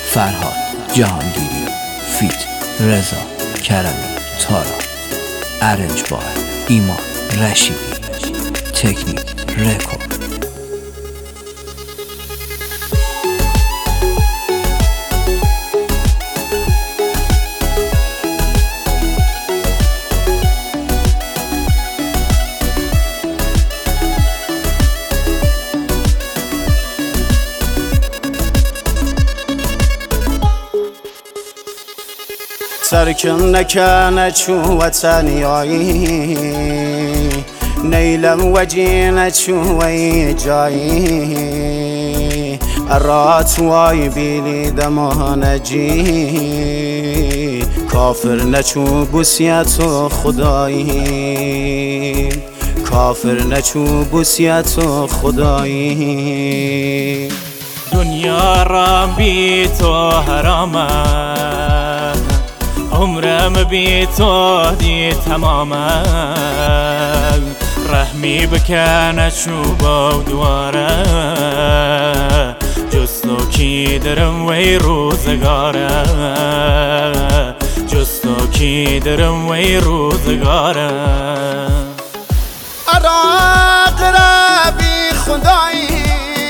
فرهاد جهانگیری، فیت رضا کرمی، تارا، ارنج بای ایمان رشیدی، تکنیک رکورد. سرکم نکنه چو وطنیایی، نیلم وجینه چو وی جایی، ارات وای بیلی دمانجی، کافر نچو بوسیت و خدایی، کافر نچو بوسیت و خدایی. دنیا را بی تو حرامه، عمرم بی تو دی تمامه، رحمی بکنه چوبا و دواره، جستو کی درم وی روزگاره، جستو کی درم وی روزگاره. عراق را بی خدایی،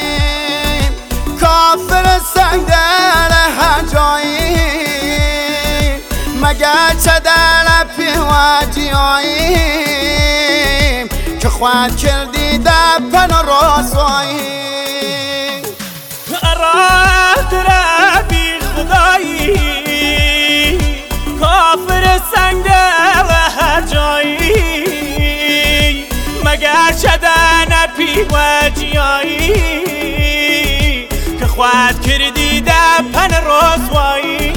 کافر سنگ در هجایی، مگر چه در پیواجیاییم که خود کردی در پن و رسوایی. عراق را بی خدایی، کافر سنگ در هجایی، مگر چه در پیواجیایی که خود کردی در پن رسوایی،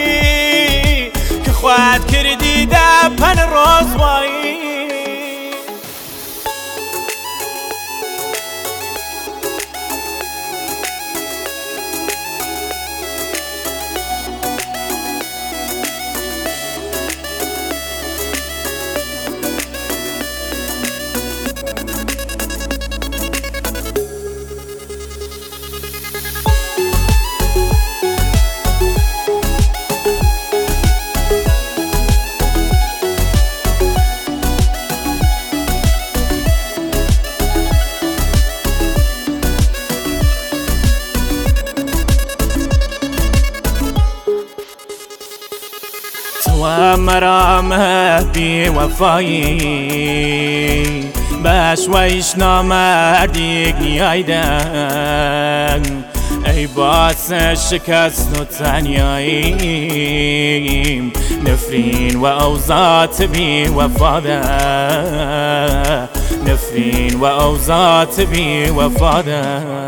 خواهد کردی در پن رسوایی. و مرامه بی وفایی، باش ویش نامردیگ نیایدن، ای باعث شکست و تنیاییم، نفرین و اوزات بی وفاده، نفرین و اوزات بی وفاده.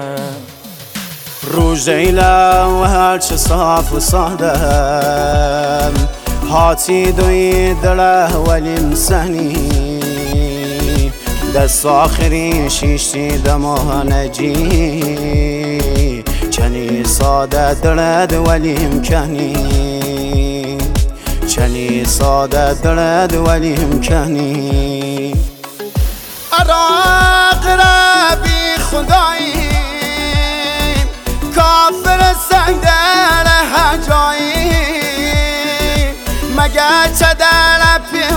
روجیلا و هرچه صاف و صادم، هاتی دوی دله ولیم سهنی، دست آخری شیشتی دمانجی، چنی ساده دلد ولیم کنی، چنی ساده دلد ولیم کنی. عراق را بی خدایی، کافر سنگ در هجایی، مگر چه در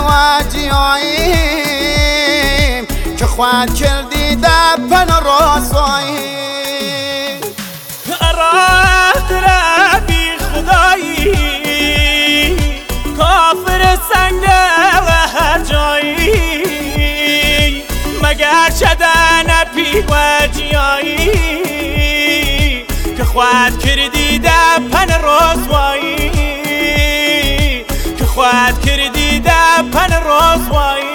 پیواجیاییم که خود کردی در پن و رسوایی. عراق را بی خدایی، کافر سنگ در هجایی، مگر چه در پیواجیایی که خود کردی در پن رسوایی، خواهد کردی در پن رسوایی.